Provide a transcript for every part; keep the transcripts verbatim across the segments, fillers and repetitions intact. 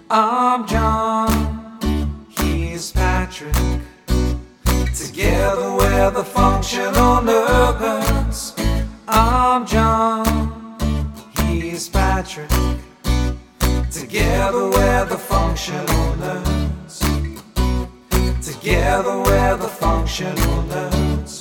I'm John, he's Patrick. Together we're the functional nerds. I'm John, he's Patrick. Together we're the functional nerds. Together we're the functional nerds.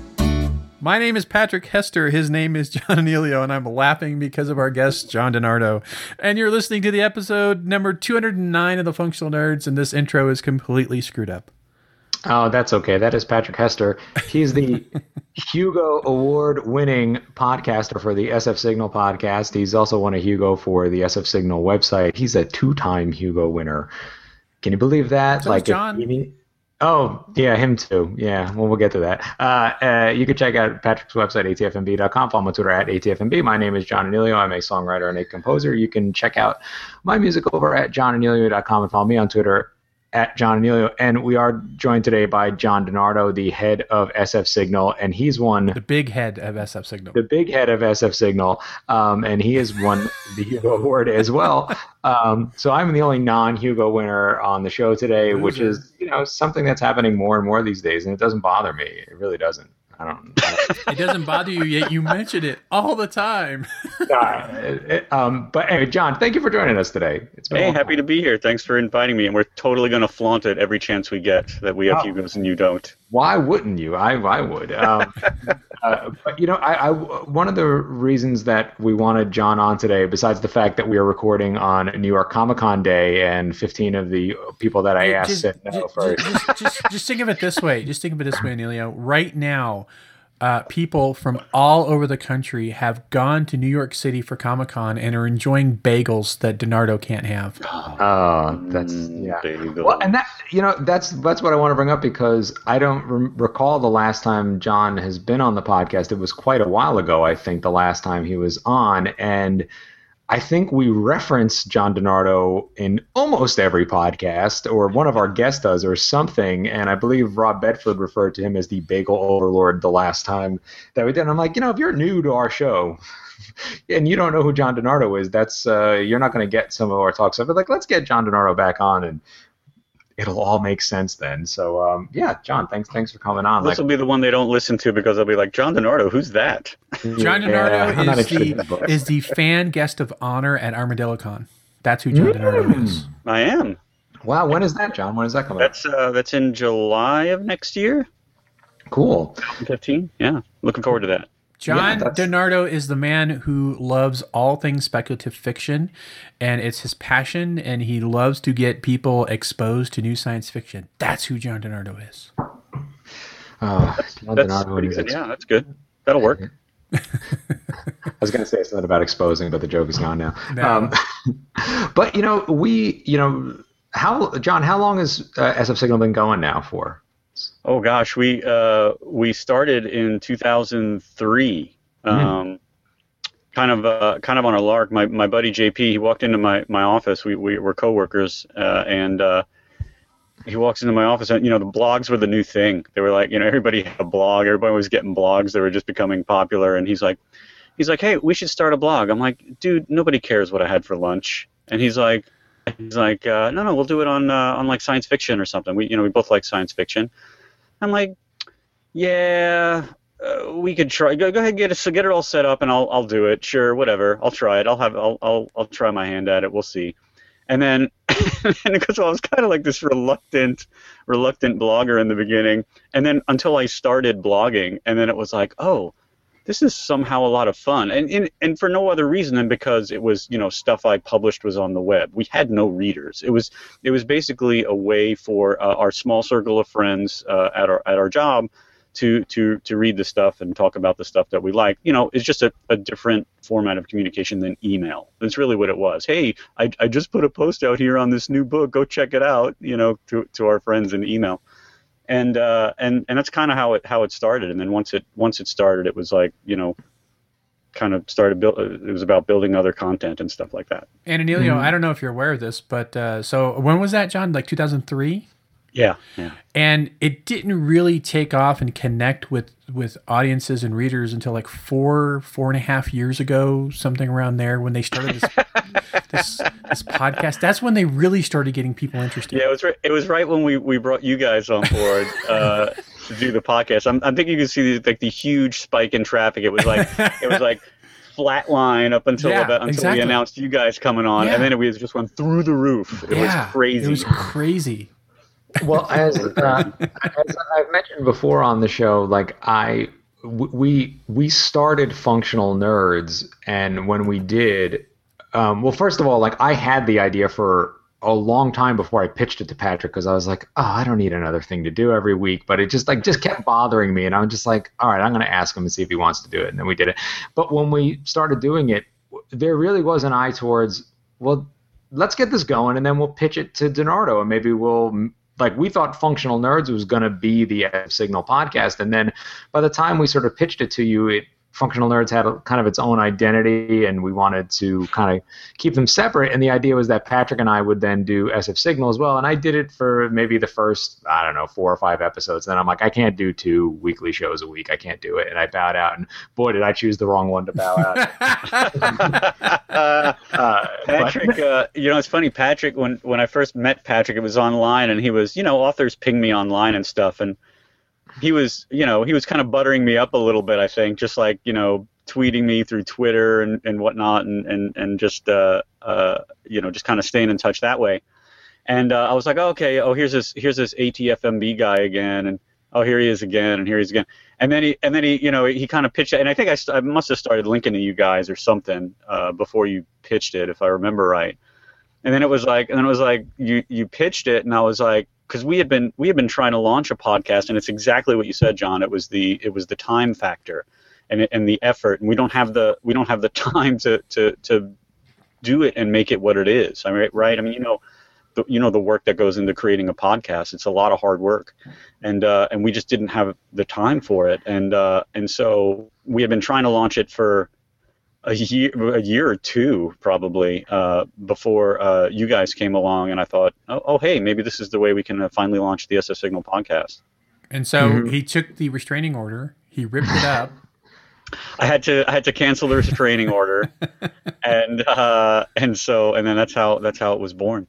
My name is Patrick Hester. His name is John Anelio, and I'm laughing because of our guest, John DiNardo. And you're listening to the episode number two hundred nine of the Functional Nerds, and this intro is completely screwed up. Oh, that's okay. That is Patrick Hester. He's the Hugo Award-winning podcaster for the S F Signal podcast. He's also won a Hugo for the S F Signal website. He's a two-time Hugo winner. Can you believe that? So like, John. If, you, oh, yeah, him too. Yeah, well, we'll get to that. Uh, uh, you can check out Patrick's website, A T F M B dot com. Follow me on Twitter at A T F M B. My name is John Anelio. I'm a songwriter and a composer. You can check out my music over at john anelio dot com and follow me on Twitter at John Anelio. And we are joined today by John DiNardo, the head of S F Signal, and he's won the big head of S F Signal. The big head of S F Signal, um, and he has won the Hugo Award as well. Um, so I'm the only non-Hugo winner on the show today, which is, you know, something that's happening more and more these days, and it doesn't bother me. It really doesn't. I don't. I don't it doesn't bother you, yet you mention it all the time. uh, it, it, um, but anyway, John, thank you for joining us today. It's been hey, happy to be here. Thanks for inviting me, and we're totally going to flaunt it every chance we get that we have oh. Hugos and you don't. Why wouldn't you? I I would. Um, uh, but you know, I, I one of the reasons that we wanted John on today, besides the fact that we are recording on New York Comic Con Day, and fifteen of the people that I asked just, said no just, first. Just, just, just think of it this way. Just think of it this way, Anelio. Right now, uh, people from all over the country have gone to New York City for Comic Con and are enjoying bagels that DiNardo can't have. Oh, that's yeah. Well, and that you know that's that's what I want to bring up, because I don't re- recall the last time John has been on the podcast. It was quite a while ago, I think, the last time he was on, and I think we reference John DiNardo in almost every podcast, or one of our guests does, or something. And I believe Rob Bedford referred to him as the bagel overlord the last time that we did. And I'm like, you know, if you're new to our show and you don't know who John DiNardo is, that's uh, you're not going to get some of our talks. So, but like, let's get John DiNardo back on, and it'll all make sense then. So, um, yeah, John, thanks thanks for coming on. This like, will be the one they don't listen to, because they'll be like, John DiNardo, who's that? John DiNardo yeah, is, the, is the fan guest of honor at ArmadilloCon. That's who John mm. DiNardo is. I am. Wow, when is that, John? When is that coming That's uh, That's in July of next year. Cool. twenty fifteen, yeah. Looking forward to that. John yeah, DiNardo is the man who loves all things speculative fiction, and it's his passion, and he loves to get people exposed to new science fiction. That's who John DiNardo is. Oh, that's, that's pretty good. Yeah, that's good. That'll work. I was going to say something about exposing, but the joke is gone now. No. Um, but, you know, we, you know, how, John, how long has uh, S F Signal been going now for? Oh gosh, we uh, we started in two thousand three, um, mm-hmm. kind of uh, kind of on a lark. My my buddy J P, he walked into my, my office. We we were coworkers, uh, and uh, he walks into my office, and you know the blogs were the new thing. They were like, you know, everybody had a blog. Everybody was getting blogs. They were just becoming popular. And he's like, he's like, hey, we should start a blog. I'm like, dude, nobody cares what I had for lunch. And he's like, he's like, uh, no, no, we'll do it on uh, on like science fiction or something. We you know we both like science fiction. I'm like, yeah, uh, we could try. Go, go ahead, and get it, so get it all set up, and I'll I'll do it. Sure, whatever. I'll try it. I'll have I'll I'll I'll try my hand at it. We'll see. And then, and because well, I was kind of like this reluctant, reluctant blogger in the beginning, and then until I started blogging, and then it was like, oh, this is somehow a lot of fun, and and and for no other reason than because it was, you know, stuff I published was on the web. We had no readers. It was it was basically a way for uh, our small circle of friends uh, at our at our job to to to read the stuff and talk about the stuff that we like. You know, it's just a, a different format of communication than email. That's really what it was. Hey, I I just put a post out here on this new book. Go check it out. You know, to to our friends in email. And uh, and and that's kind of how it how it started. And then once it once it started, it was like, you know, kind of started build. It was about building other content and stuff like that. And Anelio, mm-hmm. I don't know if you're aware of this, but uh, so when was that, John? Like two thousand three? Yeah, yeah. And it didn't really take off and connect with, with audiences and readers until like four, four and a half years ago, something around there, when they started this this this podcast. That's when they really started getting people interested. Yeah, it was right. It was right when we, we brought you guys on board uh, to do the podcast. I'm I'm thinking you could see the, like the huge spike in traffic. It was like it was like flat line up until yeah, about until exactly. we announced you guys coming on, yeah. and then it was just went through the roof. It yeah, was crazy. It was crazy. Well, as uh, as I've mentioned before on the show, like I. We we started Functional Nerds, and when we did, um, well, first of all, like I had the idea for a long time before I pitched it to Patrick, because I was like, oh, I don't need another thing to do every week, but it just like just kept bothering me, and I'm just like, all right, I'm going to ask him and see if he wants to do it, and then we did it. But when we started doing it, there really was an eye towards, well, let's get this going, and then we'll pitch it to DiNardo, and maybe we'll. Like, we thought Functional Nerds was going to be the S F Signal podcast, and then by the time we sort of pitched it to you, it, Functional Nerds had a, kind of its own identity, and we wanted to kind of keep them separate, and the idea was that Patrick and I would then do S F Signal as well, and I did it for maybe the first, I don't know, four or five episodes, and then I'm like, I can't do two weekly shows a week, I can't do it, and I bowed out, and boy, did I choose the wrong one to bow out. uh, uh, Patrick, uh, you know, it's funny, Patrick, when, when I first met Patrick, it was online, and he was, you know, authors ping me online and stuff, and he was, you know, he was kind of buttering me up a little bit, I think, just like, you know, tweeting me through Twitter and, and whatnot, and, and, and just, uh, uh, you know, just kind of staying in touch that way. And uh, I was like, oh, okay, oh, here's this, here's this A T F M B guy again, and oh, here he is again, and here he is again. And then he, and then he, you know, he kind of pitched it, and I think I, st- I must have started linking to you guys or something uh, before you pitched it, if I remember right. And then it was like, and then it was like, you, you pitched it, and I was like, because we had been we had been trying to launch a podcast, and it's exactly what you said, John. It was the it was the time factor, and it, and the effort, and we don't have the we don't have the time to to to do it and make it what it is. I mean, right? I mean, you know, the, you know the work that goes into creating a podcast. It's a lot of hard work, and uh, and we just didn't have the time for it, and uh, and so we had been trying to launch it for a year, a year or two probably uh, before uh, you guys came along, and I thought, oh, oh, hey, maybe this is the way we can uh, finally launch the S F Signal podcast. And so mm-hmm. he took the restraining order, he ripped it up. I had to, I had to cancel the restraining order, and uh, and so, and then that's how that's how it was born.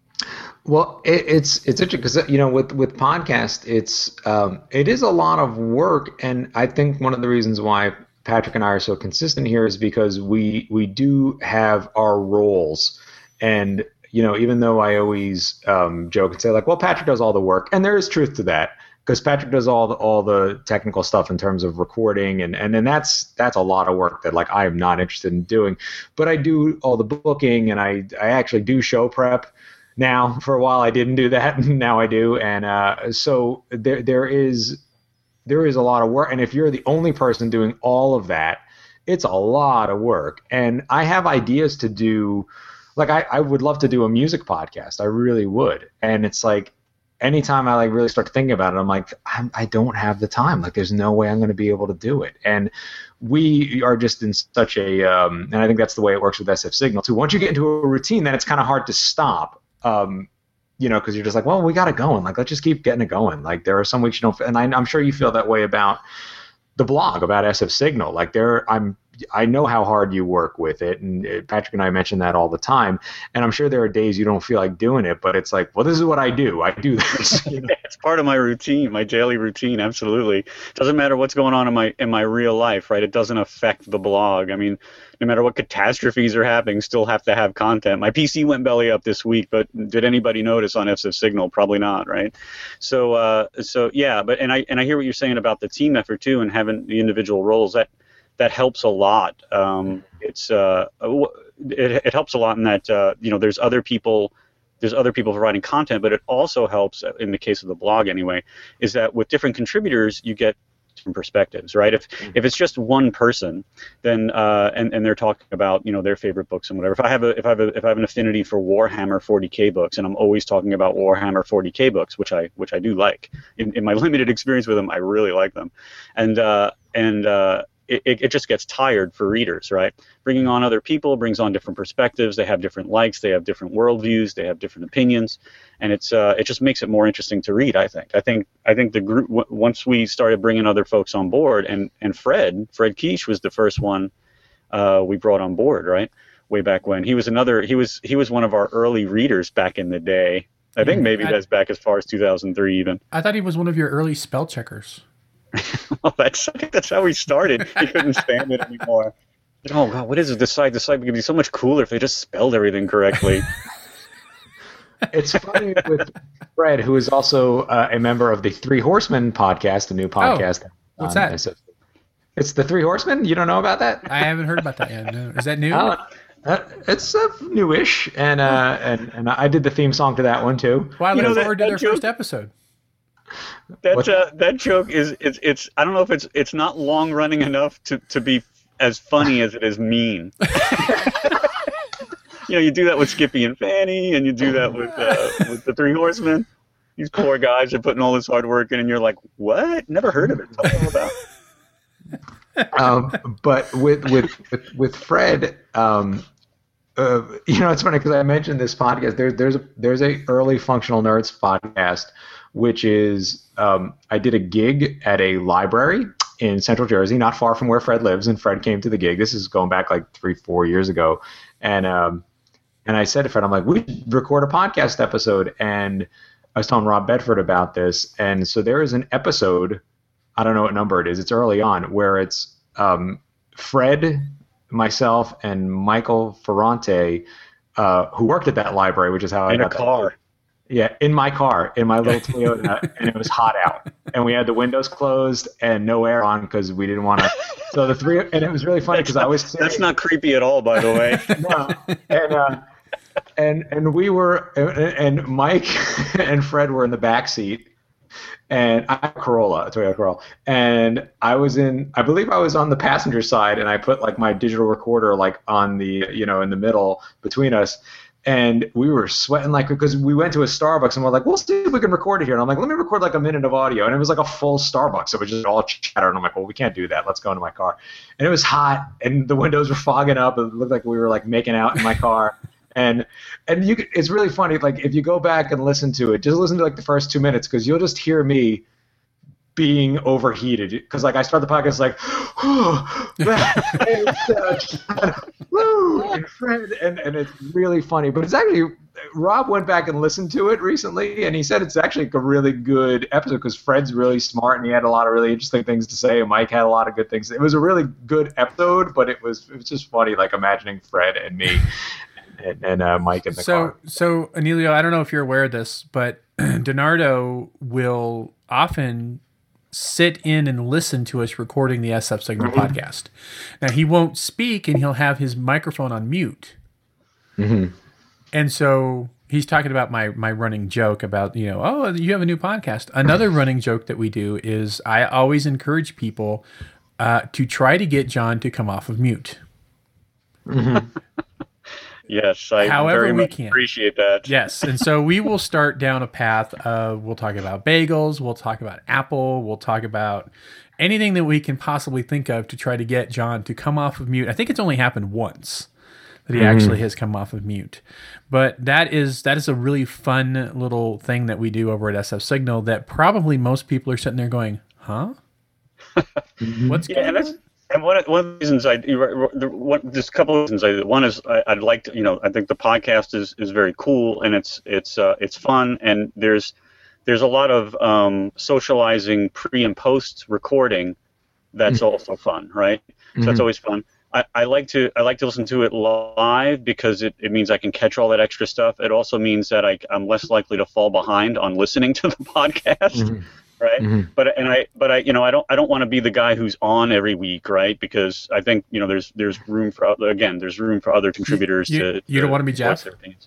Well, it, it's it's interesting because, you know, with with podcast, it's um, it is a lot of work, and I think one of the reasons why Patrick and I are so consistent here is because we we do have our roles, and you know, even though I always um, joke and say like, well, Patrick does all the work, and there is truth to that, because Patrick does all the all the technical stuff in terms of recording, and and then that's that's a lot of work that like I am not interested in doing, but I do all the booking, and I I actually do show prep. Now, for a while I didn't do that, now I do, and uh, so there there is. There is a lot of work, and if you're the only person doing all of that, it's a lot of work. And I have ideas to do, like I, I would love to do a music podcast. I really would. And it's like, anytime I like really start thinking about it, I'm like, I'm, I don't have the time. Like, there's no way I'm going to be able to do it. And we are just in such a, um, and I think that's the way it works with S F Signal too. Once you get into a routine, then it's kind of hard to stop. Um, You know, because you're just like, well, we got it going. Like, let's just keep getting it going. Like, there are some weeks you don't, and I, I'm sure you feel that way about the blog, about S F Signal. Like, there, I'm, I know how hard you work with it, and Patrick and I mention that all the time. And I'm sure there are days you don't feel like doing it, but it's like, well, this is what I do. I do this. You know? It's part of my routine, my daily routine. Absolutely, doesn't matter what's going on in my in my real life, right? It doesn't affect the blog. I mean, no matter what catastrophes are happening, still have to have content. My P C went belly up this week, but did anybody notice on S F Signal? Probably not, right? So, uh, so yeah, but and I and I hear what you're saying about the team effort too, and having the individual roles. That that helps a lot. Um, it's uh, it, it helps a lot in that uh, you know there's other people. There's other people providing content, but it also helps, in the case of the blog anyway, is that with different contributors, you get different perspectives, right? If if it's just one person, then uh, and and they're talking about you know their favorite books and whatever. If I have a if I have a, if I have an affinity for Warhammer forty K books, and I'm always talking about Warhammer forty K books, which I which I do like. In, in my limited experience with them, I really like them, and uh, and uh, It, it just gets tired for readers, right? Bringing on other people brings on different perspectives. They have different likes. They have different worldviews. They have different opinions, and it's uh, it just makes it more interesting to read. I think. I think. I think the group w- once we started bringing other folks on board, and and Fred Fred Quiche was the first one uh, we brought on board, right? way back when. He was another. He was he was one of our early readers back in the day. I think maybe I, that's back as far as two thousand three even. I thought he was one of your early spell checkers. Well, that's I think that's how he started. He couldn't stand it anymore. Oh God, what is it? This site, this site would be so much cooler if they just spelled everything correctly. It's funny with Fred, who is also uh, a member of the Three Horsemen podcast, a new podcast. Oh, what's um, that? It's the Three Horsemen. You don't know about that? I haven't heard about that yet. No. Is that new? Uh, uh, it's uh, newish, and uh, and and I did the theme song to that one too. Well, I look forward to their joke, first episode. That uh, that joke is it's it's I don't know if it's it's not long running enough to, to be as funny as it is mean. You know, you do that with Skippy and Fanny, and you do that with uh, with the Three Horsemen. These poor guys are putting all this hard work in, and you're like, what? Never heard of it. Tell me about. um, but with with with, with Fred, um, uh, you know, it's funny because I mentioned this podcast. There's there's a there's a early Functional Nerds podcast, which is um, I did a gig at a library in Central Jersey, not far from where Fred lives, and Fred came to the gig. This is going back like three four years ago, and um, and I said to Fred, I'm like, we should record a podcast episode, and I was telling Rob Bedford about this, and so there is an episode. I don't know what number it is. It's early on where it's um, Fred, myself, and Michael Ferrante, uh, who worked at that library, which is how I in got a car. That. Yeah, in my car, in my little Toyota, and it was hot out, and we had the windows closed and no air on because we didn't want to. So the three, and it was really funny because I was sitting, that's not creepy at all, by the way. No, and uh, and and we were, and Mike and Fred were in the back seat. And I have a Corolla, a Toyota Corolla, and I was in, I believe I was on the passenger side, and I put like my digital recorder like on the, you know, in the middle between us, and we were sweating like, because we went to a Starbucks and we're like, we'll see if we can record it here, and I'm like, let me record like a minute of audio, and it was like a full Starbucks, it was just all chatter, and I'm like, well, we can't do that, let's go into my car, and it was hot, and the windows were fogging up, it looked like we were like making out in my car. And and you, it's really funny. Like if you go back and listen to it, just listen to like the first two minutes because you'll just hear me being overheated. Because like I start the podcast like, oh, that is uh, woo, and Fred, and and it's really funny. But it's actually Rob went back and listened to it recently, and he said it's actually a really good episode because Fred's really smart and he had a lot of really interesting things to say, and Mike had a lot of good things. It was a really good episode, but it was it was just funny, like imagining Fred and me. And, and uh, Mike in the so, car. So, Emilio, I don't know if you're aware of this, but DiNardo will often sit in and listen to us recording the S F Signal mm-hmm. podcast. Now, he won't speak, and he'll have his microphone on mute. Mm-hmm. And so he's talking about my my running joke about, you know, oh, you have a new podcast. Another running joke that we do is I always encourage people uh, to try to get John to come off of mute. Mm-hmm. Yes, I However very we much can. appreciate that. Yes, and so we will start down a path of, we'll talk about bagels, we'll talk about Apple, we'll talk about anything that we can possibly think of to try to get John to come off of mute. I think it's only happened once that he mm. actually has come off of mute. But that is that is a really fun little thing that we do over at S F Signal that probably most people are sitting there going, huh? What's yeah, going on? And one of, one of the reasons I, one, there's a couple of reasons. I, one is I, I'd like to, you know, I think the podcast is, is very cool and it's it's uh, it's fun and there's there's a lot of um, socializing pre and post recording that's mm-hmm. also fun, right? So mm-hmm. that's always fun. I, I like to I like to listen to it live because it, it means I can catch all that extra stuff. It also means that I, I'm less likely to fall behind on listening to the podcast. Mm-hmm. Right, mm-hmm. but and I, but I, you know, I don't, I don't want to be the guy who's on every week, right? Because I think, you know, there's, there's room for other, again, there's room for other contributors you, to. You to don't want to be Jeff.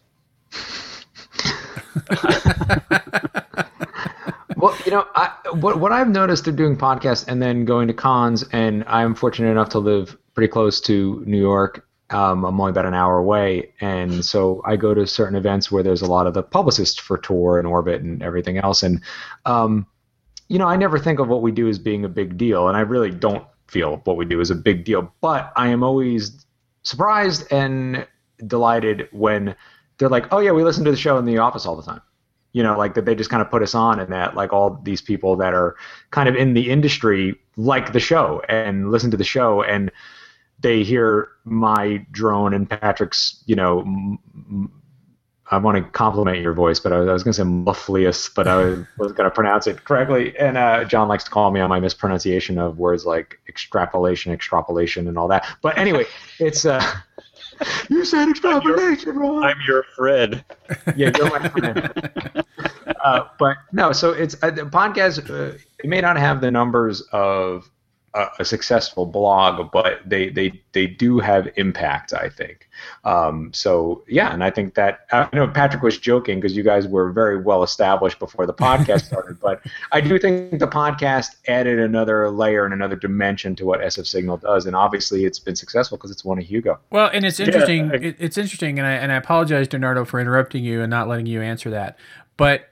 Well, you know, I, what what I've noticed through doing podcasts and then going to cons, and I'm fortunate enough to live pretty close to New York. Um, I'm only about an hour away, and so I go to certain events where there's a lot of the publicists for Tor and Orbit and everything else, and. Um, You know, I never think of what we do as being a big deal, and I really don't feel what we do is a big deal. But I am always surprised and delighted when they're like, oh, yeah, we listen to the show in the office all the time. You know, like that they just kind of put us on and that like all these people that are kind of in the industry like the show and listen to the show. And they hear my drone and Patrick's, you know, m- m- I want to compliment your voice, but I was, I was going to say muffliest, but I wasn't going to pronounce it correctly. And uh, John likes to call me on my mispronunciation of words like extrapolation, extrapolation, and all that. But anyway, it's uh, you said extrapolation, Ron. I'm your Fred. Yeah, you're my friend. uh, but no, so it's uh, the podcast. Uh, it may not have the numbers of a, a successful blog, but they they they do have impact, I think. Um, so yeah, and I think that I know Patrick was joking because you guys were very well established before the podcast started, but I do think the podcast added another layer and another dimension to what S F Signal does, and obviously it's been successful because it's won a Hugo. Well, and it's interesting. Yeah, I, it, it's interesting, and I and I apologize, Donardo, for interrupting you and not letting you answer that. But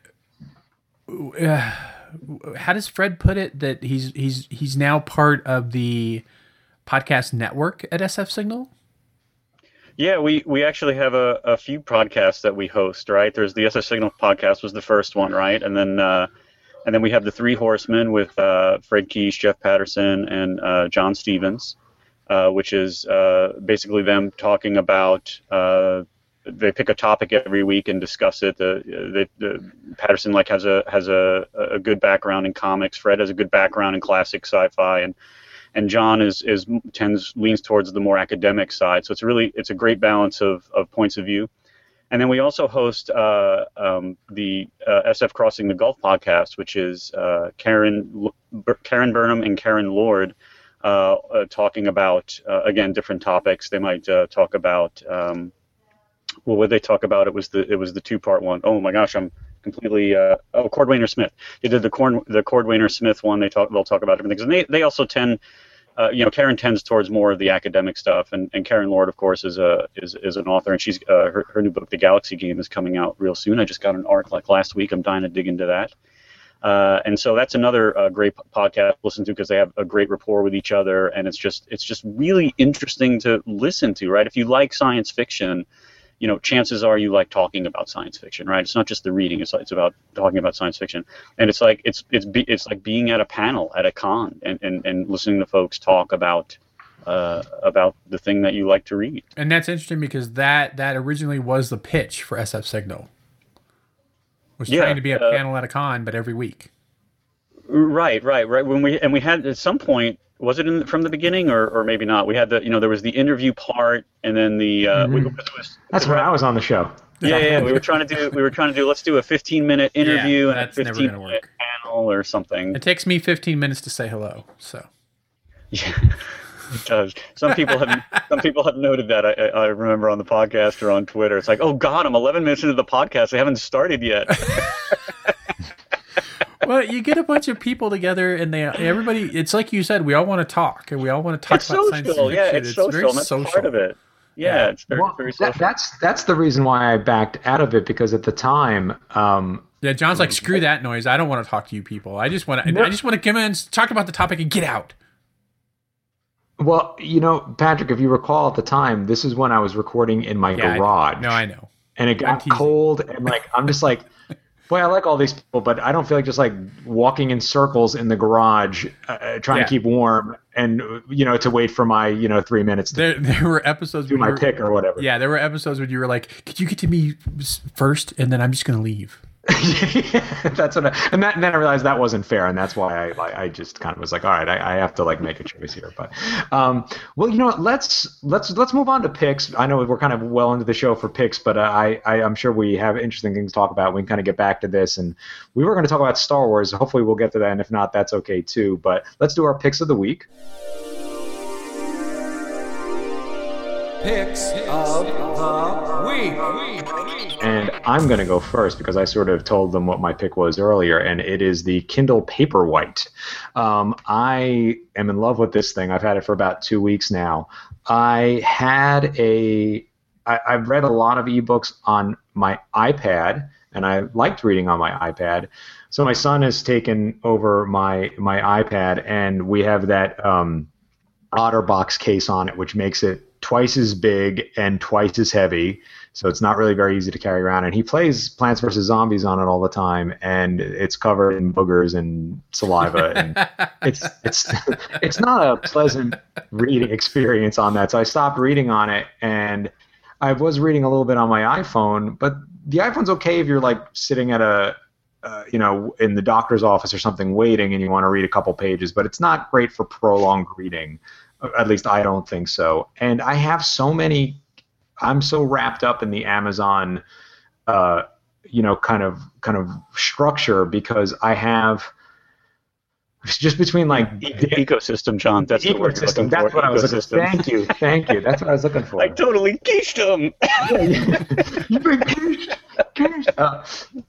uh, how does Fred put it that he's he's he's now part of the podcast network at S F Signal? Yeah, we, we actually have a, a few podcasts that we host, right? There's the S F Signal podcast was the first one, right? And then uh, and then we have the Three Horsemen with uh, Fred Keish, Jeff Patterson, and uh, John Stevens, uh, which is uh, basically them talking about. Uh, they pick a topic every week and discuss it. The, the, the Patterson like has a has a, a good background in comics. Fred has a good background in classic sci-fi, and and John is is tends leans towards the more academic side. So it's really it's a great balance of, of points of view. And then we also host uh, um, the uh, S F Crossing the Gulf podcast, which is uh, Karen Karen Burnham and Karen Lord uh, uh, talking about uh, again different topics. They might uh, talk about um, well, what they talk about it was the it was the two part one. Oh my gosh, I'm completely uh, oh Cordwainer Smith. They did the Corn the Cordwainer Smith one. They talk they'll talk about different things, and they they also tend. Uh, you know, Karen tends towards more of the academic stuff, and, and Karen Lord, of course, is a is, is an author, and she's uh, her her new book, The Galaxy Game, is coming out real soon. I just got an arc like last week. I'm dying to dig into that, uh, and so that's another uh, great podcast to listen to because they have a great rapport with each other, and it's just it's just really interesting to listen to, right? If you like science fiction, you know, chances are you like talking about science fiction, right? It's not just the reading; it's it's about talking about science fiction, and it's like it's it's be, it's like being at a panel at a con and, and, and listening to folks talk about uh, about the thing that you like to read. And that's interesting because that that originally was the pitch for S F Signal. Was yeah, trying to be a uh, panel at a con, but every week. Right, right, right. When we and we had at some point. Was it in, from the beginning, or, or maybe not? We had the, you know, there was the interview part, and then the. Uh, mm-hmm. we, it was, That's when I was on the show. Yeah, yeah, yeah. We were trying to do. We were trying to do. Let's do a fifteen minute interview yeah, and a fifteen minute panel or something. It takes me fifteen minutes to say hello. So. Yeah, it does. Some people have. Some people have noted that. I, I remember on the podcast or on Twitter. It's like, oh God, I'm eleven minutes into the podcast. They haven't started yet. Well, you get a bunch of people together, and they everybody. It's like you said, we all want to talk, and we all want to talk it's about social, science fiction. Yeah, it's, it's social. very That's social. part of it. Yeah, yeah. It's very, well, very social. That, that's that's the reason why I backed out of it because at the time. Um, yeah, John's like, screw that noise. I don't want to talk to you people. I just want to. No. I just want to come in, talk about the topic, and get out. Well, you know, Patrick, if you recall at the time, this is when I was recording in my yeah, garage. I no, I know. And it got cold, and like I'm just like. Boy, I like all these people, but I don't feel like just like walking in circles in the garage, uh, trying yeah. to keep warm, and you know, to wait for my you know three minutes to there. There were episodes do when my you were, pick or whatever. Yeah, there were episodes when you were like, "Could you get to me first, and then I'm just going to leave." That's what, I, and, that, and then I realized that wasn't fair, and that's why I, I, I just kind of was like, all right, I, I have to like make a choice here. But, um, well, you know what? Let's let's let's move on to picks. I know we're kind of well into the show for picks, but uh, I, I I'm sure we have interesting things to talk about. We can kind of get back to this, and we were going to talk about Star Wars. Hopefully, we'll get to that, and if not, that's okay too. But let's do our picks of the week. Picks of the week. And I'm going to go first because I sort of told them what my pick was earlier, and it is the Kindle Paperwhite. Um, I am in love with this thing. I've had it for about two weeks now. I had a I, I've read a lot of ebooks on my iPad, and I liked reading on my iPad. So my son has taken over my my iPad, and we have that um, OtterBox case on it, which makes it twice as big and twice as heavy, so it's not really very easy to carry around. And he plays Plants versus. Zombies on it all the time, and it's covered in boogers and saliva, and it's it's it's not a pleasant reading experience on that. So I stopped reading on it, and I was reading a little bit on my iPhone, but the iPhone's okay if you're like sitting at a uh, you know in the doctor's office or something waiting and you want to read a couple pages, but it's not great for prolonged reading. At least I don't think so. And I have so many. I'm so wrapped up in the Amazon, uh, you know, kind of kind of structure because I have just between like the ecosystem, John. That's the word you're looking for. That's what I was looking for. Thank you, thank you. That's what I was looking for. I totally quiche them. You big quiche, quiche. Uh,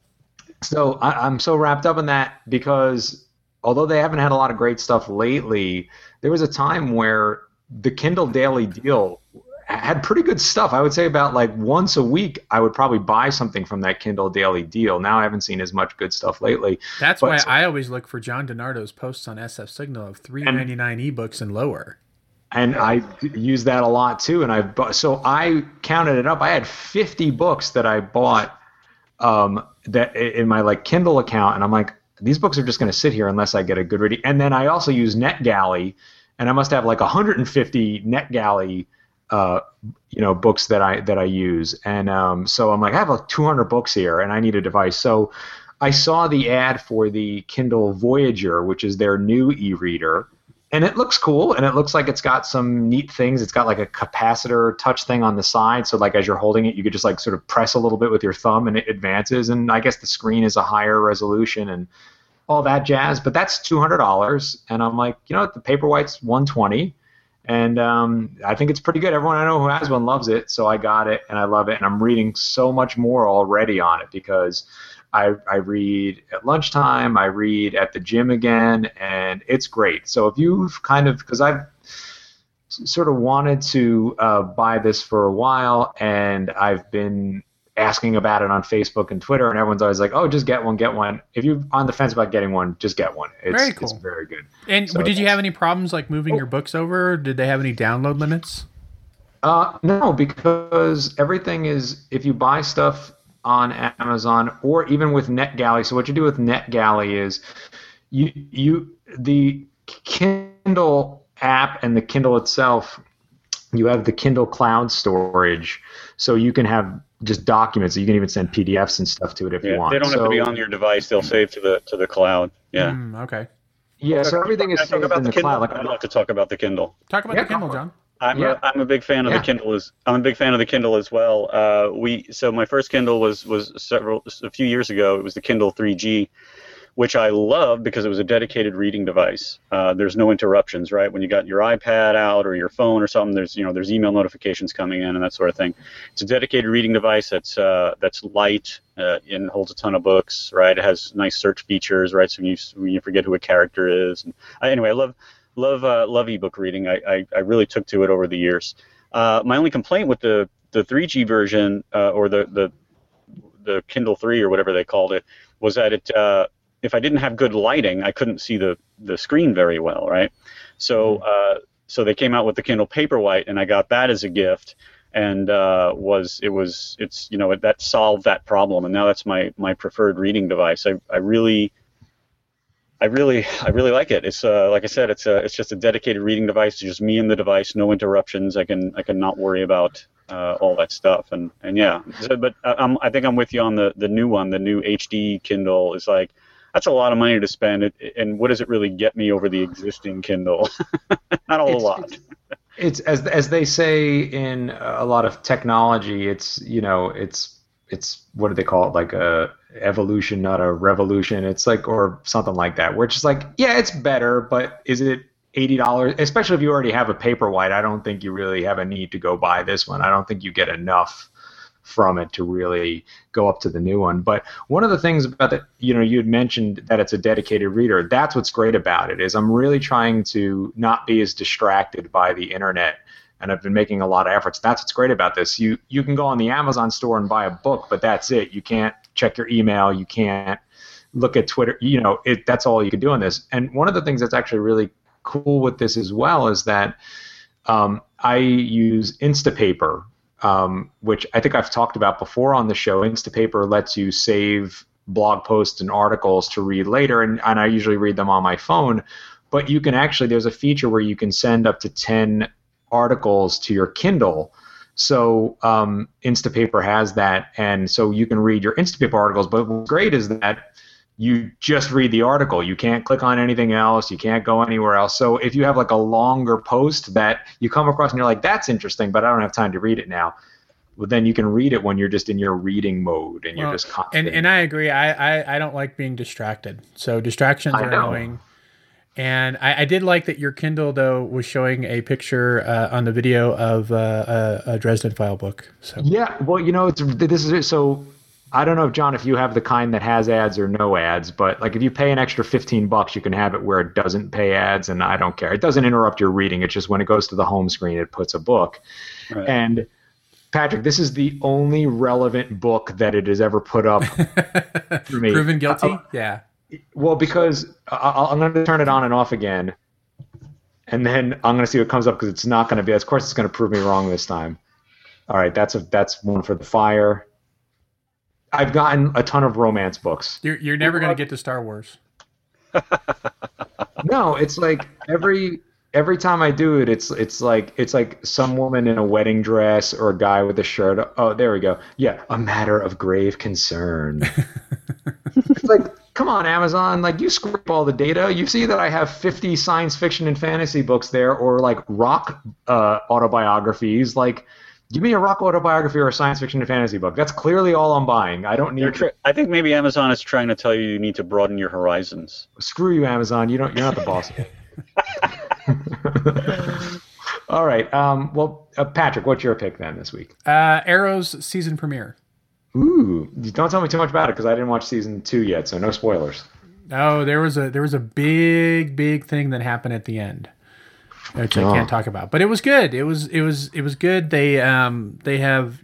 so I, I'm so wrapped up in that because although they haven't had a lot of great stuff lately, there was a time where the Kindle Daily Deal had pretty good stuff. I would say about like once a week I would probably buy something from that Kindle Daily Deal. Now I haven't seen as much good stuff lately. That's but, why I always look for John DiNardo's posts on S F Signal of three ninety-nine ebooks and lower. And I use that a lot too. And I so I counted it up. I had fifty books that I bought um, that in my like Kindle account, and I'm like, these books are just going to sit here unless I get a good reading. And then I also use NetGalley, and I must have like one hundred fifty NetGalley Uh, you know, books that I that I use, and um, so I'm like, I have like two hundred books here, and I need a device. So I saw the ad for the Kindle Voyager, which is their new e-reader, and it looks cool, and it looks like it's got some neat things. It's got like a capacitor touch thing on the side, so like as you're holding it, you could just like sort of press a little bit with your thumb, and it advances. And I guess the screen is a higher resolution and all that jazz. But that's two hundred dollars, and I'm like, you know what? The Paperwhite's one hundred twenty dollars. And um, I think it's pretty good. Everyone I know who has one loves it, so I got it, and I love it. And I'm reading so much more already on it because I, I read at lunchtime, I read at the gym again, and it's great. So if you've kind of – because I've sort of wanted to uh, buy this for a while, and I've been asking about it on Facebook and Twitter, and everyone's always like, oh, just get one, get one. If you're on the fence about getting one, just get one. It's very cool. It's very good. And so did you have any problems like moving oh. your books over? Did they have any download limits? Uh, no, because everything is, if you buy stuff on Amazon or even with NetGalley, so what you do with NetGalley is you you the Kindle app and the Kindle itself, you have the Kindle Cloud storage, so you can have just documents. You can even send P D Fs and stuff to it if yeah, you want. They don't so, have to be on your device. They'll save to the to the cloud. Yeah. Mm, okay. Yeah. So everything is saved in the, the cloud. Like, I'd like to talk about the Kindle. Talk about yeah, the Kindle, John. I'm yeah. a, I'm a big fan of yeah. the Kindle. As I'm a big fan of the Kindle as well. Uh, we so my first Kindle was was several a few years ago. It was the Kindle three G, which I love because it was a dedicated reading device. Uh, there's no interruptions, right? When you got your iPad out or your phone or something, there's you know there's email notifications coming in and that sort of thing. It's a dedicated reading device that's uh, that's light uh, and holds a ton of books, right? It has nice search features, right? So when you when you forget who a character is. And I, anyway, I love love uh, love ebook reading. I, I I really took to it over the years. Uh, my only complaint with the the three G version uh, or the the the Kindle three or whatever they called it was that it uh, if I didn't have good lighting, I couldn't see the, the screen very well, right? So uh, so they came out with the Kindle Paperwhite, and I got that as a gift, and uh, was it was it's you know that solved that problem, and now that's my my preferred reading device. I I really I really I really like it. It's uh, like I said, it's a it's just a dedicated reading device. It's just me and the device, no interruptions. I can I can not worry about uh, all that stuff, and and yeah. So, but I'm I think I'm with you on the the new one, the new H D Kindle. Is like. That's a lot of money to spend, it, and what does it really get me over the existing Kindle? Not a whole it's, lot. It's, it's as as they say in a lot of technology. It's you know it's it's what do they call it? Like a evolution, not a revolution. It's like or something like that. Where it's just like yeah, it's better, but is it eighty dollars? Especially if you already have a Paperwhite, I don't think you really have a need to go buy this one. I don't think you get enough from it to really go up to the new one. But one of the things about that, you know, you had mentioned that it's a dedicated reader. That's what's great about it is I'm really trying to not be as distracted by the internet, and I've been making a lot of efforts. That's what's great about this. You you can go on the Amazon store and buy a book, but that's it. You can't check your email. You can't look at Twitter. You know, it, that's all you can do on this. And one of the things that's actually really cool with this as well is that Um, I use Instapaper, um, which I think I've talked about before on the show. Instapaper lets you save blog posts and articles to read later, and, and I usually read them on my phone. But you can actually, there's a feature where you can send up to ten articles to your Kindle. So um, Instapaper has that, and so you can read your Instapaper articles. But what's great is that you just read the article. You can't click on anything else. You can't go anywhere else. So if you have like a longer post that you come across and you're like, that's interesting, but I don't have time to read it now, well, then you can read it when you're just in your reading mode and you're well, just concentrating. And, and I agree. I, I, I don't like being distracted. So distractions I are know. annoying. And I, I did like that your Kindle, though, was showing a picture uh, on the video of uh, a, a Dresden File book. So Yeah, well, you know, it's, this is it. So I don't know, if, John, if you have the kind that has ads or no ads, but like if you pay an extra fifteen bucks, you can have it where it doesn't pay ads, and I don't care. It doesn't interrupt your reading. It's just when it goes to the home screen, it puts a book. Right. And Patrick, this is the only relevant book that it has ever put up for me. Proven guilty? Uh, yeah. Well, because I, I'm going to turn it on and off again, and then I'm going to see what comes up, because it's not going to be. Of course, it's going to prove me wrong this time. All right, that's a that's one for the fire. I've gotten a ton of romance books. You're you're never going to get to Star Wars. No, it's like every every time I do it, it's it's like it's like some woman in a wedding dress or a guy with a shirt. Oh, there we go. Yeah, a matter of grave concern. It's like, come on, Amazon. Like, you scrape all the data. You see that I have fifty science fiction and fantasy books there, or like rock uh, autobiographies. Like, give me a rock autobiography or a science fiction and fantasy book. That's clearly all I'm buying. I don't need. Tra- I think maybe Amazon is trying to tell you you need to broaden your horizons. Screw you, Amazon. You don't. You're not the boss. All right. Um, well, uh, Patrick, what's your pick then this week? Uh, Arrow's season premiere. Ooh, don't tell me too much about it, because I didn't watch season two yet, so no spoilers. Oh, there was a there was a big big thing that happened at the end, which I Oh. can't talk about. But it was good. It was it was it was good. They um they have,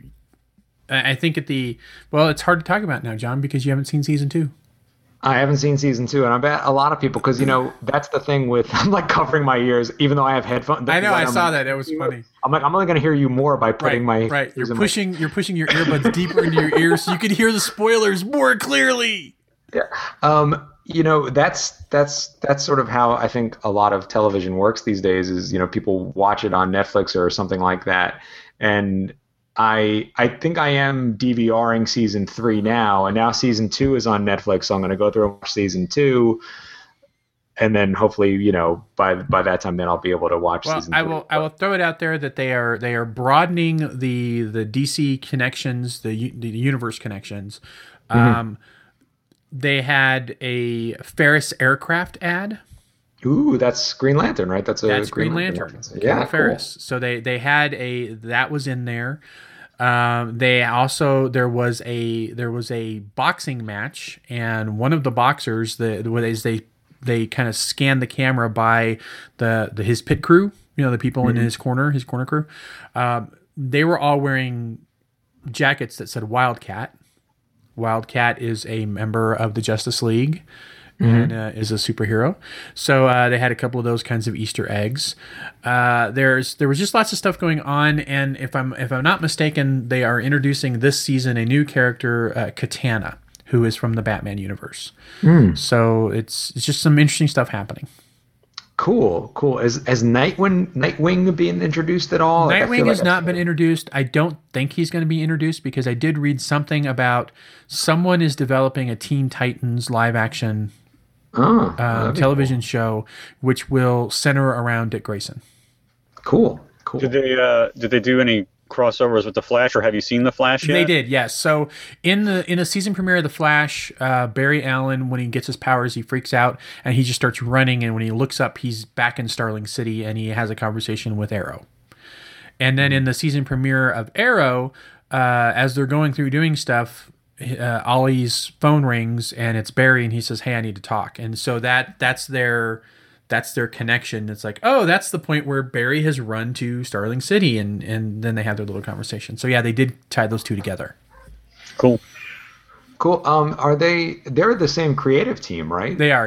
I think at the well, it's hard to talk about now, John, because you haven't seen season two. I haven't seen season two, and I bet a lot of people, because, you know, that's the thing with, I'm like covering my ears, even though I have headphones. I know, I I'm, saw that. It was funny. I'm like, I'm only going to hear you more by putting right, my right. You're ears in pushing you're pushing your earbuds deeper into your ears so you can hear the spoilers more clearly. My, yeah. Um, you know, that's that's that's sort of how I think a lot of television works these days. Is, you know, people watch it on Netflix or something like that, and I I think I am DVRing season three now, and now season two is on Netflix, so I'm going to go through and watch season two, and then hopefully, you know, by by that time, then I'll be able to watch well, season I three. will I will throw it out there that they are they are broadening the the D C connections, the u- the universe connections. Mm-hmm. Um, they had a Ferris aircraft ad. Ooh, that's Green Lantern, right? That's a That's Green Lantern. Lantern. Yeah, Yeah, Ferris. cool. So they they had a that was in there. Um, they also there was a there was a boxing match, and one of the boxers the what is they they kind of scanned the camera by the, the his pit crew, you know, the people mm-hmm. in his corner, his corner crew. Um, they were all wearing jackets that said Wildcat. Wildcat is a member of the Justice League. Mm-hmm. And uh, is a superhero. So uh, they had a couple of those kinds of Easter eggs. Uh, there's there was just lots of stuff going on, and if I'm if I'm not mistaken, they are introducing this season a new character, uh, Katana, who is from the Batman universe. Mm. So it's it's just some interesting stuff happening. Cool, cool. Is has Nightwing Nightwing being introduced at all? Nightwing like, has like not been introduced. I don't think he's going to be introduced, because I did read something about someone is developing a Teen Titans live action Oh, uh, television cool. show, which will center around Dick Grayson. Cool, cool. Did they uh, did they do any crossovers with the Flash, or have you seen the Flash yet? They did, yes. So in the in the season premiere of the Flash, uh, Barry Allen, when he gets his powers, he freaks out and he just starts running. And when he looks up, he's back in Starling City, and he has a conversation with Arrow. And then in the season premiere of Arrow, uh, as they're going through doing stuff, Uh, Ollie's phone rings and it's Barry, and he says, "Hey, I need to talk." And so that that's their that's their connection. It's like, oh, that's the point where Barry has run to Starling City, and and then they have their little conversation. So yeah, they did tie those two together. Cool, cool. Um, are they? They're the same creative team, right? They are, yeah.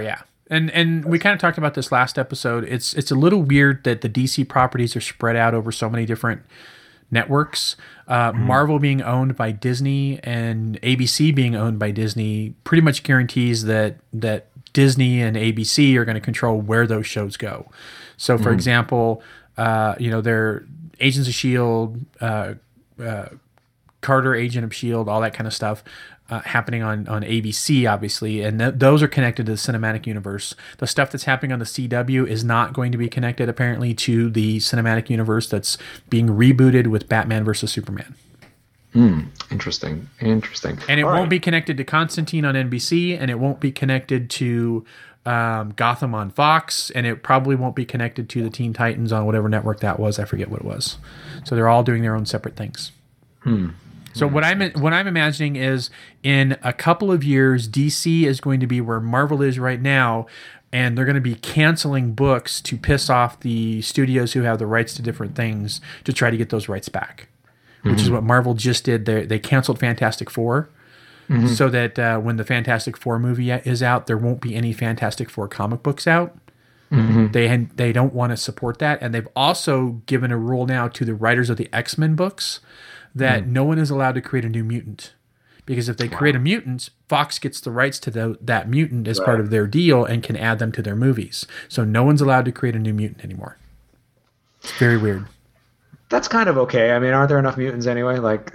And and we kind of talked about this last episode. It's it's a little weird that the D C properties are spread out over so many different networks. Uh, mm-hmm. Marvel being owned by Disney and A B C being owned by Disney pretty much guarantees that that Disney and A B C are going to control where those shows go. So, for mm-hmm. example, uh, you know, they're Agents of S H I E L D, uh, uh, Carter, Agent of S H I E L D, all that kind of stuff uh, happening on, on A B C, obviously. And th- those are connected to the cinematic universe. The stuff that's happening on the C W is not going to be connected, apparently, to the cinematic universe that's being rebooted with Batman versus Superman. Hmm. Interesting. Interesting. And it all won't right. be connected to Constantine on N B C, and it won't be connected to um, Gotham on Fox, and it probably won't be connected to the Teen Titans on whatever network that was. I forget what it was. So they're all doing their own separate things. Hmm. So what I'm what I'm imagining is in a couple of years, D C is going to be where Marvel is right now, and they're going to be canceling books to piss off the studios who have the rights to different things to try to get those rights back, which mm-hmm. is what Marvel just did. They they canceled Fantastic Four, mm-hmm. so that uh, when the Fantastic Four movie is out, there won't be any Fantastic Four comic books out. Mm-hmm. They they don't want to support that, and they've also given a rule now to the writers of the X-Men books that mm. no one is allowed to create a new mutant, because if they wow. create a mutant, Fox gets the rights to the, that mutant as right. part of their deal and can add them to their movies. So no one's allowed to create a new mutant anymore. It's very weird. That's kind of okay. I mean, aren't there enough mutants anyway? Like,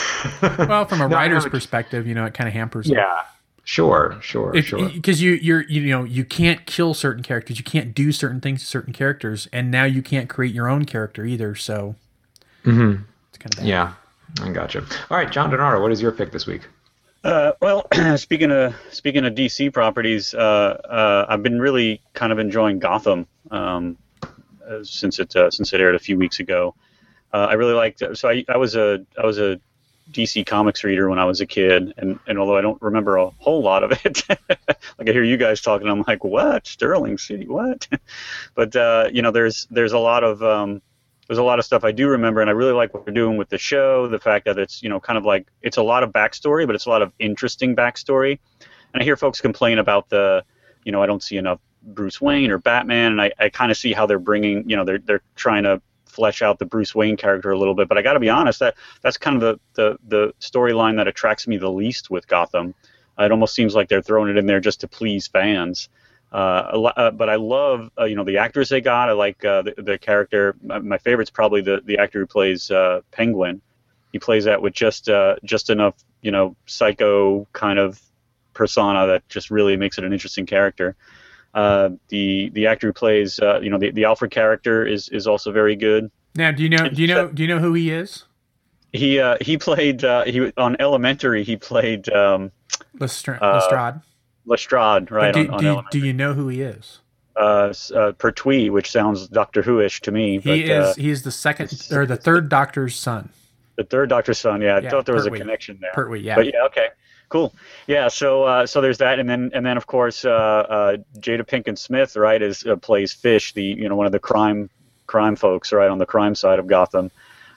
well, from a no, writer's no, perspective, you know, it kind of hampers. Yeah, them. sure, sure, if, sure. Because you you're you know you can't kill certain characters, you can't do certain things to certain characters, and now you can't create your own character either. So mm-hmm. it's kind of bad. Yeah. I gotcha. All right, John DiNardo, what is your pick this week? Uh, well, speaking of speaking of D C properties, uh, uh, I've been really kind of enjoying Gotham um, uh, since it uh, since it aired a few weeks ago. Uh, I really liked. So I, I was a I was a D C Comics reader when I was a kid, and, and although I don't remember a whole lot of it, like I hear you guys talking, I'm like, what? Sterling City, what? But uh, you know, there's there's a lot of um, There's a lot of stuff I do remember, and I really like what we're doing with the show. The fact that it's, you know, kind of like it's a lot of backstory, but it's a lot of interesting backstory. And I hear folks complain about the, you know, I don't see enough Bruce Wayne or Batman, and I, I kind of see how they're bringing, you know, they're they're trying to flesh out the Bruce Wayne character a little bit. But I got to be honest, that that's kind of the the, the storyline that attracts me the least with Gotham. Uh, it almost seems like they're throwing it in there just to please fans. Uh, uh, but I love, uh, you know, the actors they got. I like uh, the, the character. My, my favorite's probably the, the actor who plays uh, Penguin. He plays that with just uh, just enough, you know, psycho kind of persona that just really makes it an interesting character. Uh, the the actor who plays, uh, you know, the, the Alfred character is, is also very good. Now, do you know do you know do you know who he is? He uh, he played uh, he on Elementary. He played um, Lestra- uh, Lestrade. Lestrade, right? Do, on, do, on do you know who he is? Uh, uh, Pertwee, which sounds Doctor Who-ish to me. But, he is uh, he is the second or the third Doctor's son. The third Doctor's son. Yeah, I yeah, thought there was Pertwee. a connection there. Pertwee, yeah. But yeah, okay, cool. Yeah, so uh, so there's that, and then and then of course uh, uh, Jada Pinkett Smith, right, is uh, plays Fish, the you know one of the crime crime folks, right, on the crime side of Gotham.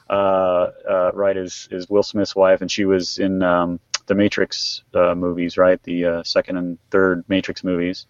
Uh, uh, right, is is Will Smith's wife, and she was in um, the Matrix uh, movies, right, the uh, second and third Matrix movies.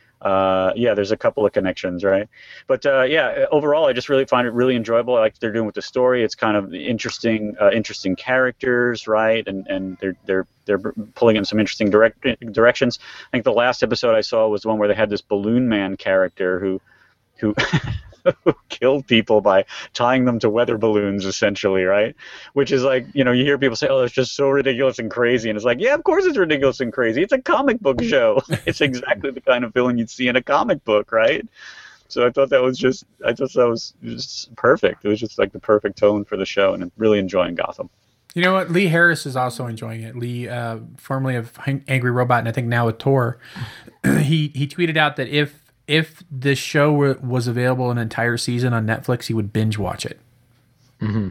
Uh, yeah, there's a couple of connections, right? But uh, yeah, overall, I just really find it really enjoyable. I like what they're doing with the story. It's kind of interesting, uh, interesting characters, right? And and they're they're they're pulling in some interesting direct directions. I think the last episode I saw was the one where they had this Balloon Man character who who. who killed people by tying them to weather balloons, essentially, right? Which is like, you know, you hear people say, oh, it's just so ridiculous and crazy. And it's like, yeah, of course it's ridiculous and crazy. It's a comic book show. It's exactly the kind of villain you'd see in a comic book, right? So I thought that was just, I thought that was just perfect. It was just like the perfect tone for the show, and I'm really enjoying Gotham. You know what? Lee Harris is also enjoying it. Lee, uh, formerly of Angry Robot, and I think now with Tor, he he tweeted out that if If this show were, was available an entire season on Netflix, he would binge watch it. Mm-hmm.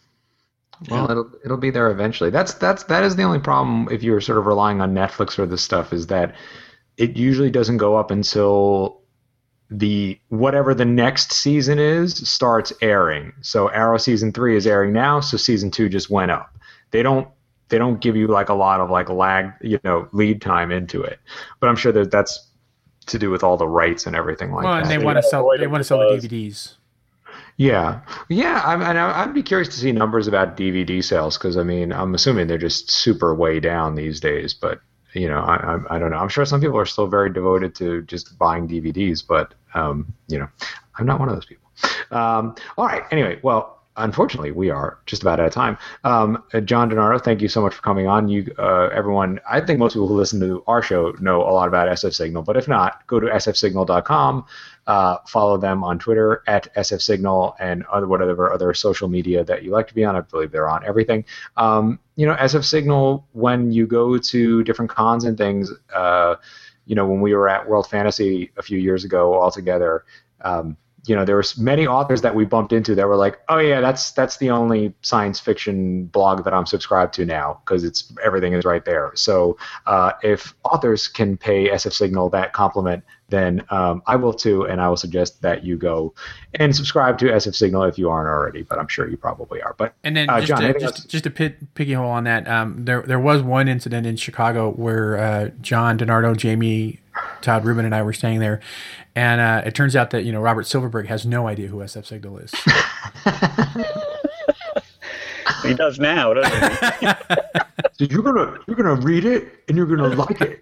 Well, yeah. it'll it'll be there eventually. That's that's that is the only problem if you're sort of relying on Netflix for this stuff, is that it usually doesn't go up until the whatever the next season is starts airing. So Arrow season three is airing now, so season two just went up. They don't they don't give you like a lot of like lag, you know, lead time into it. But I'm sure that that's to do with all the rights and everything like well, that. and they want to sell. They want to sell the D V Ds. Yeah, yeah. I'm, and I'd be curious to see numbers about D V D sales because I mean, I'm assuming they're just super way down these days. But you know, I, I, I don't know. I'm sure some people are still very devoted to just buying D V Ds, but um, you know, I'm not one of those people. Um, all right. Anyway, well. Unfortunately, we are just about out of time. Um, uh, John DiNardo, thank you so much for coming on. You, uh, everyone, I think most people who listen to our show know a lot about S F Signal, but if not, go to s f signal dot com, uh, follow them on Twitter at S F Signal and other whatever other social media that you like to be on. I believe they're on everything. Um, you know, S F Signal, when you go to different cons and things, uh, you know, when we were at World Fantasy a few years ago all together, um, you know, there were many authors that we bumped into that were like, oh yeah, that's that's the only science fiction blog that I'm subscribed to now because it's everything is right there. So uh, if authors can pay S F Signal that compliment, then um, I will too, and I will suggest that you go and subscribe to S F Signal if you aren't already. But I'm sure you probably are. But and then uh, just John, to, just, just a pit, piggy hole on that, um, there there was one incident in Chicago where uh, John DiNardo, Jamie, Todd Rubin, and I were staying there, and uh, it turns out that you know Robert Silverberg has no idea who S F Signal is. He does now, doesn't he? So you're gonna you're gonna read it and you're gonna like it.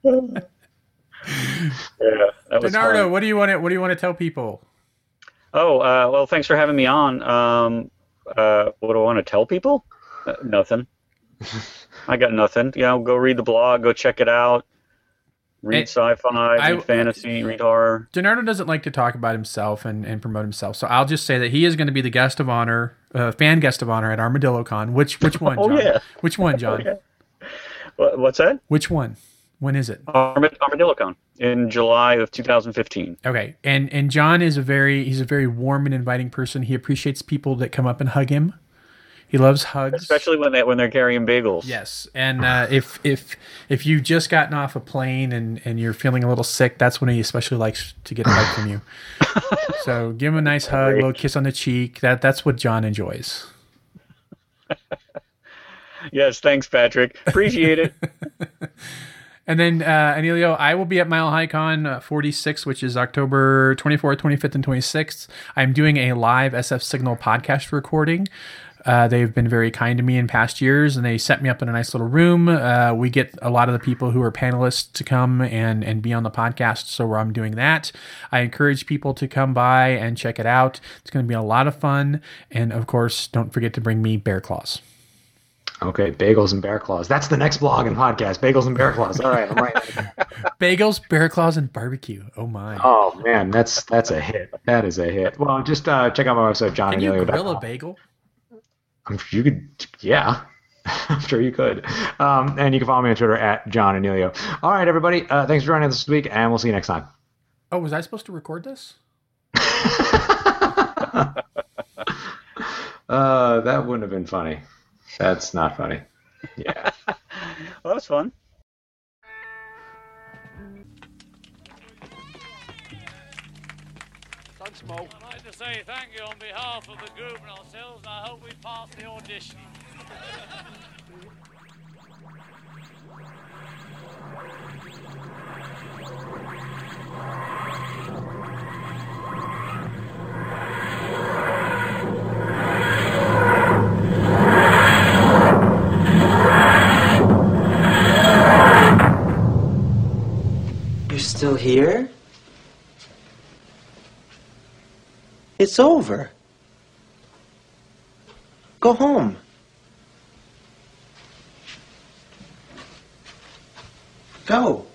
Yeah, that was DiNardo, fun. what do you want to what do you want to tell people? Oh, uh, well, thanks for having me on. Um, uh, what do I want to tell people? Uh, nothing. I got nothing. You know, go read the blog, go check it out. Read It, sci-fi, I, read fantasy, read horror. DiNardo doesn't like to talk about himself and, and promote himself, so I'll just say that he is going to be the guest of honor, uh, fan guest of honor at Armadillo Con. Which which one, John? Oh, yeah. Which one, John? Oh, yeah. What, what's that? Which one? When is it? Armad- Armadillo Con in July of two thousand fifteen. Okay, and and John is a very he's a very warm and inviting person. He appreciates people that come up and hug him. He loves hugs, especially when they when they're carrying bagels. Yes, and uh, if if if you've just gotten off a plane and, and you're feeling a little sick, that's when he especially likes to get a hug from you. So give him a nice hug, a little kiss on the cheek. That that's what John enjoys. Yes, thanks, Patrick. Appreciate it. And then, uh, Anilio, I will be at Mile High Con uh, forty-six, which is October twenty-fourth, twenty-fifth, and twenty-sixth. I'm doing a live S F Signal podcast recording. Uh, they've been very kind to me in past years, and they set me up in a nice little room. Uh, we get a lot of the people who are panelists to come and, and be on the podcast, so I'm doing that. I encourage people to come by and check it out. It's going to be a lot of fun. And, of course, don't forget to bring me bear claws. Okay, bagels and bear claws. That's the next blog and podcast. Bagels and bear claws. All right, I'm right. Bagels, bear claws, and barbecue. Oh my! Oh man, that's that's a hit. That is a hit. Well, just uh, check out my website, john Can you anilio dot com. grill a bagel? I'm sure you could. Yeah, I'm sure you could. Um, and you can follow me on Twitter at John Anilio. All right, everybody. Uh, thanks for joining us this week, and we'll see you next time. Oh, was I supposed to record this? uh, that wouldn't have been funny. That's not funny. Yeah. Well, that was fun. I'd like to say thank you on behalf of the group and ourselves, and I hope we pass the audition. You're still here? It's over. Go home. Go.